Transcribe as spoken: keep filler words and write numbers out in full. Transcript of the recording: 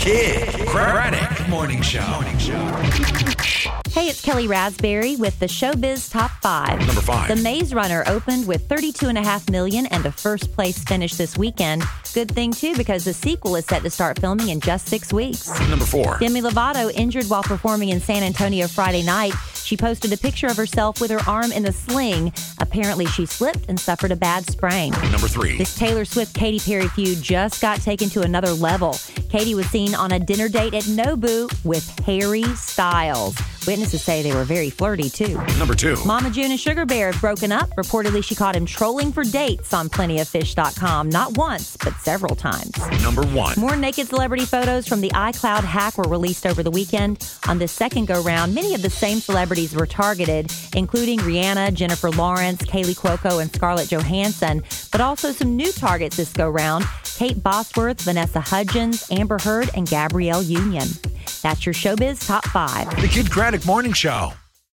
Kid Craddock Morning Show. Morning Show. Hey, it's Kelly Raspberry with the Showbiz Top five. Number five. The Maze Runner opened with thirty-two point five million dollars and a first place finish this weekend. Good thing, too, because the sequel is set to start filming in just six weeks. Number four. Demi Lovato injured while performing in San Antonio Friday night. She posted a picture of herself with her arm in a sling. Apparently, she slipped and suffered a bad sprain. Number three. This Taylor Swift-Katy Perry feud just got taken to another level. Katy was seen on a dinner date at Nobu with Harry Styles. Witnesses say they were very flirty, too. Number two. Mama June and Sugar Bear have broken up. Reportedly, she caught him trolling for dates on plenty of fish dot com. Not once, but several times. Number one. More naked celebrity photos from the iCloud hack were released over the weekend. On this second go-round, many of the same celebrities were targeted, including Rihanna, Jennifer Lawrence, Kaylee Cuoco, and Scarlett Johansson, but also some new targets this go-round: Kate Bosworth, Vanessa Hudgens, Amber Heard, and Gabrielle Union. That's your Showbiz Top five. The Kid Craddock Morning Show.